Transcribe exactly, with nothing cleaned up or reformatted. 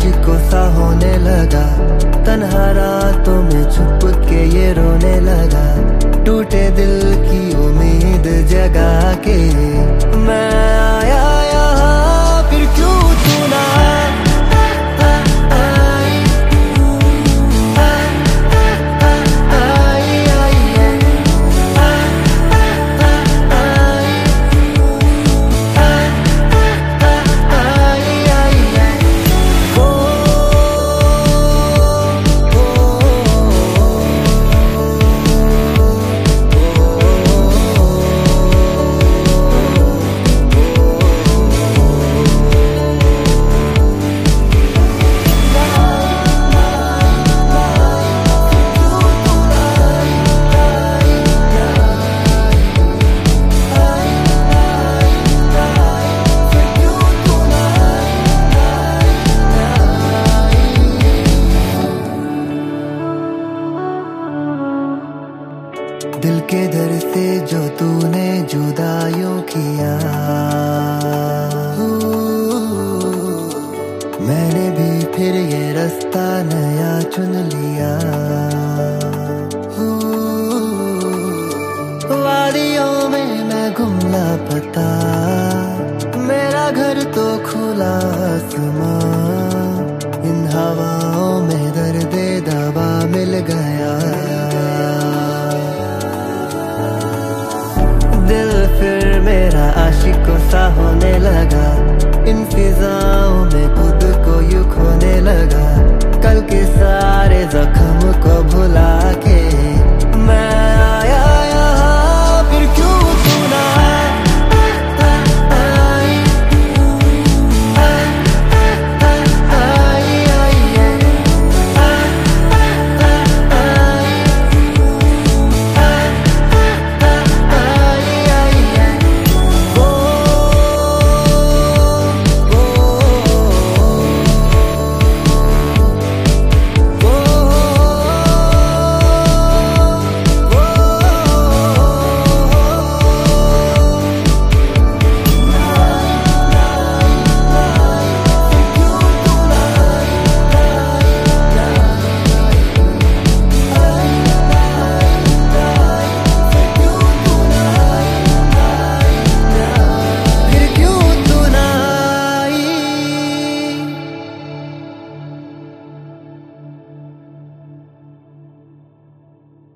आशिकों सा होने लगा। तन्हा रातों में छुप के ये रोने लगा। टूटे दिल की उम्मीद जगा के मैं आया यहाँ, फिर क्यों तू ना दिल के दर से जो तूने जुदाइयों किया, मैंने भी फिर ये रास्ता नया चुन लिया। वादियों में मैं गुम लापता, मेरा घर तो खुला आसमां। इन हवाओं में दर्द दवा मिल गया। दिल फिर मेरा आशिकों सा होने लगा। इन फिजाओं में खुद को यूं खोने लगा। कल के सारे जख्म